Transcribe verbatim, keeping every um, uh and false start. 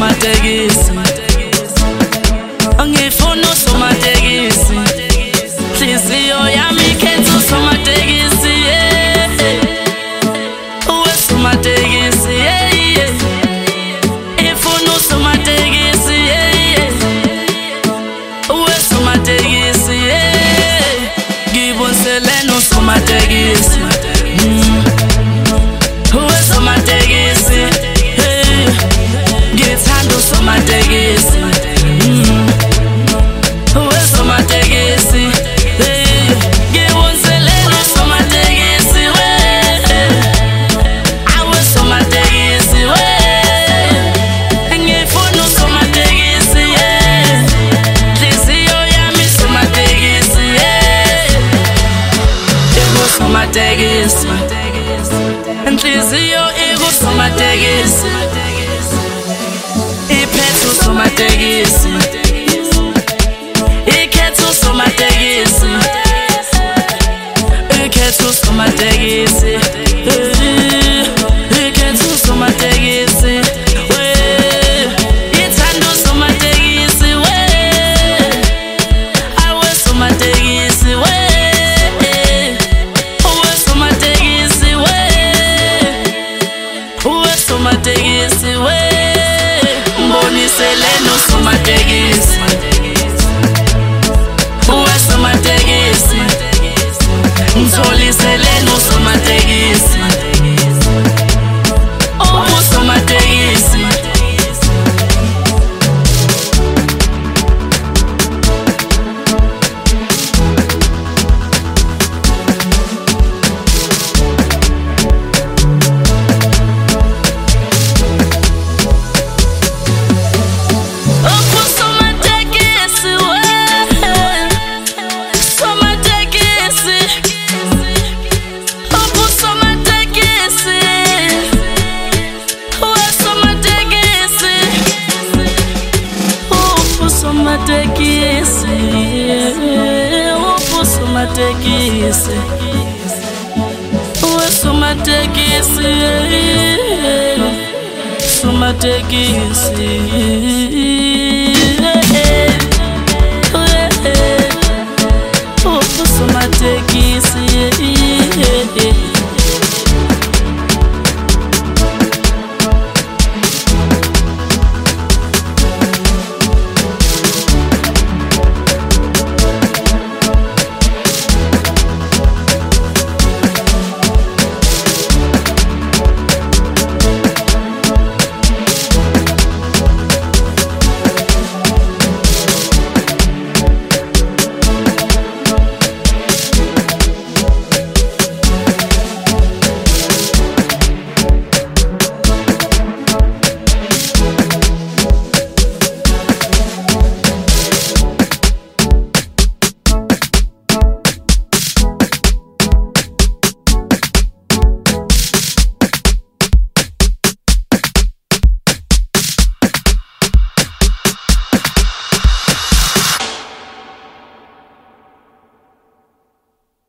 usomatekisi, angifuna usomatekisi, hliziyo yami ikhetha usomatekisi, yeah. Uwe usomatekisi, yeah, yeah. Ifuna usomatekisi, yeah, yeah. Uwe usomatekisi, yeah. Ngibonselene usomatekisi, mm. Uwe usomatekisi, hey. Ngithanda usomatekisi, mm. Uwe usomatekisi, hey. Ngibonselene usomatekisi, hey. Awe usomatekisi, hey. Ngifuna usomatekisi, yeah. Hliziyo yami usomatekisi, yeah. Ikusomatekisi, inhliziyo ikusomatekisi, iphethe usomatekisi, ikhethe usomatekisi, ikhethe usomatekisi, ikhethe usomatekisi, ithanda usomatekisi, awe usomatekisi, uwe usomatekisi, uwe usomatekisi, mboniselene usomatekisi, uwe usomatekisi, ngitholiselene usomatekisi, uwe usomatekisi. Usomatekisi, uwe usomatekisi, usomatekisi, uwe usomatekisi,